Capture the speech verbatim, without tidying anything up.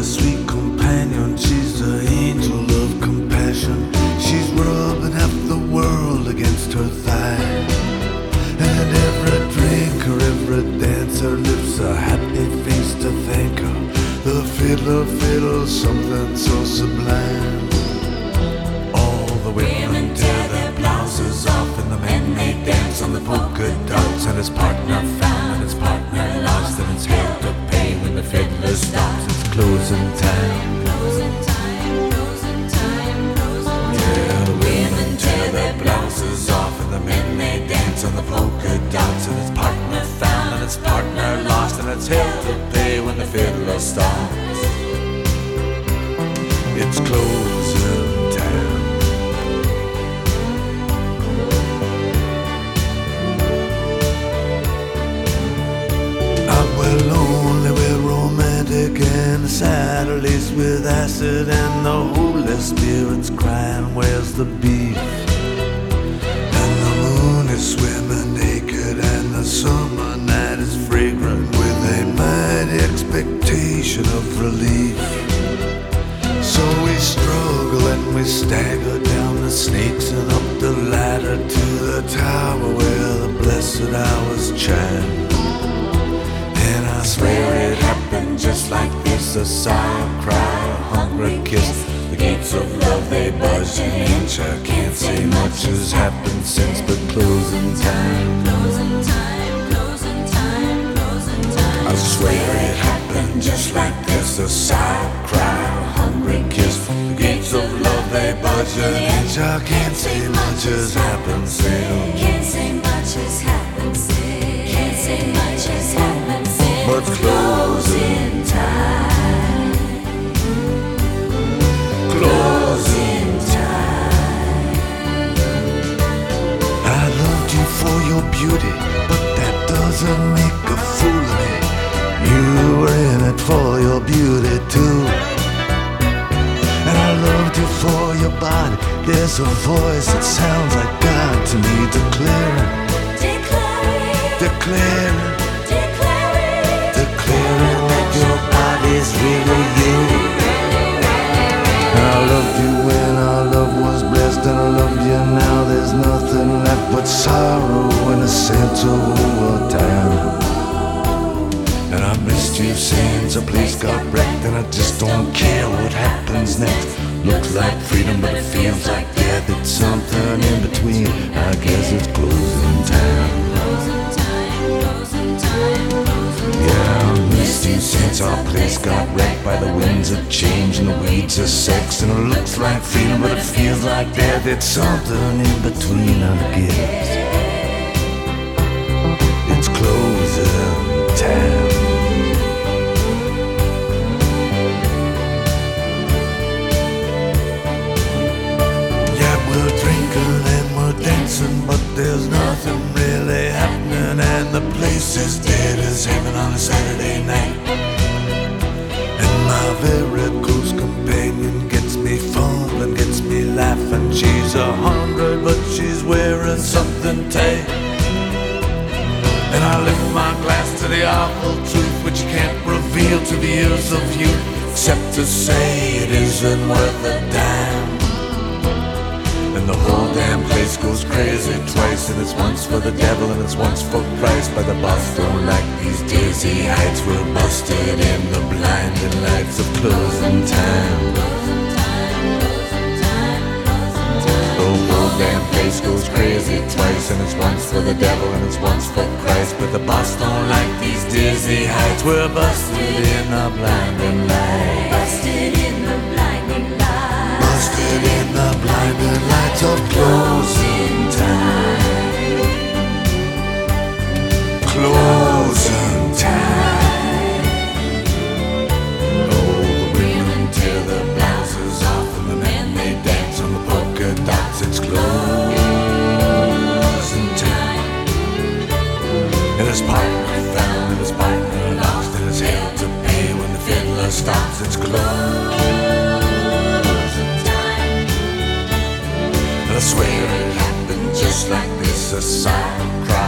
sweet companion. She's the angel of compassion. She's rubbing half the world against her thigh. And every drinker, every dancer lives a happy face to thank her. The fiddler fiddles something so sublime. All the women tear their blouses off, and the men they dance on the polka dots. And his partner found and his partner lost, and it's hell to pay when the fiddler stops. It's closing time. Closing time, closing time, closing time. Yeah, the women tear their blouses off, and the men they dance on the polka dots. And his partner found and his partner lost, and it's hell to pay when the fiddler stops. It's closing time. Ah, we're lonely, we're romantic, and saddle laced with acid, and the Holy Spirit's crying, where's the beef? And the moon is swimming naked, and the summer night is fragrant with a mighty expectation of relief. So we struggle and we stagger down the snakes and up the ladder to the tower where the blessed hours chime. And I swear it happened just like this, a sigh, a cry, a hungry kiss. The gates of love, they budge an inch. I can't say much has happened since, but closing time. Closing time, closing time, closing time. I swear it happened just like this, a sigh, a cry, a hungry kiss. The gates of love, they budge an inch. I can't say much has happened since, Can't say much has happened since. Can't say much has happened since. but closing time. closing time. I loved you for your beauty, but that doesn't make a fool of me. You were in it for your beauty too. And I loved you for your body. There's a voice that sounds like God to me, declaring, Declaring, declaring, declaring, declaring that your body's really you. And I loved you when our love was blessed, and I love you now. There's nothing left but sorrow and a sense of overtime. And I missed you since a place got wrecked, and I just don't care what happens next. Looks like freedom, but it feels like death. It's something in between. I guess it's closing time. closing time, closing time, closing time. Yeah, I missed you since our place got wrecked by the winds of change and the weeds of sex. And it looks like freedom, but it feels like death. It's something in between, I guess. It's closing time. Yeah, we're drinking and we're dancing, but there's nothing really happening, and the place is dead as heaven on a Saturday night. And my very close companion gets me fumbling, gets me laughing. She's a hundred, but she's wearing something tight. And I lift my glass to the awful truth, which you can't reveal to the ears of youth, except to say it isn't worth a dime. And the whole damn place goes crazy twice, and it's once for the devil and it's once for Christ. By the boss don't like these dizzy heights. We're busted in the blinding lights of closing time. Closing time, closing time, closing time. The whole damn place goes crazy twice, and it's once for the devil and it's once for Christ. But the boss don't like these dizzy heights. We're busted in the blinding lights. Busted in the blinding light. Busted in the blinding lights of closing time. Closing time. Oh, the women tear their blouses off, and the men they dance on the polka dots. It's closing time. And his partner found and his partner lost, and his hell to pay when the fiddler stops. It's closing time. And I swear it happened just like this, a sigh, a cry,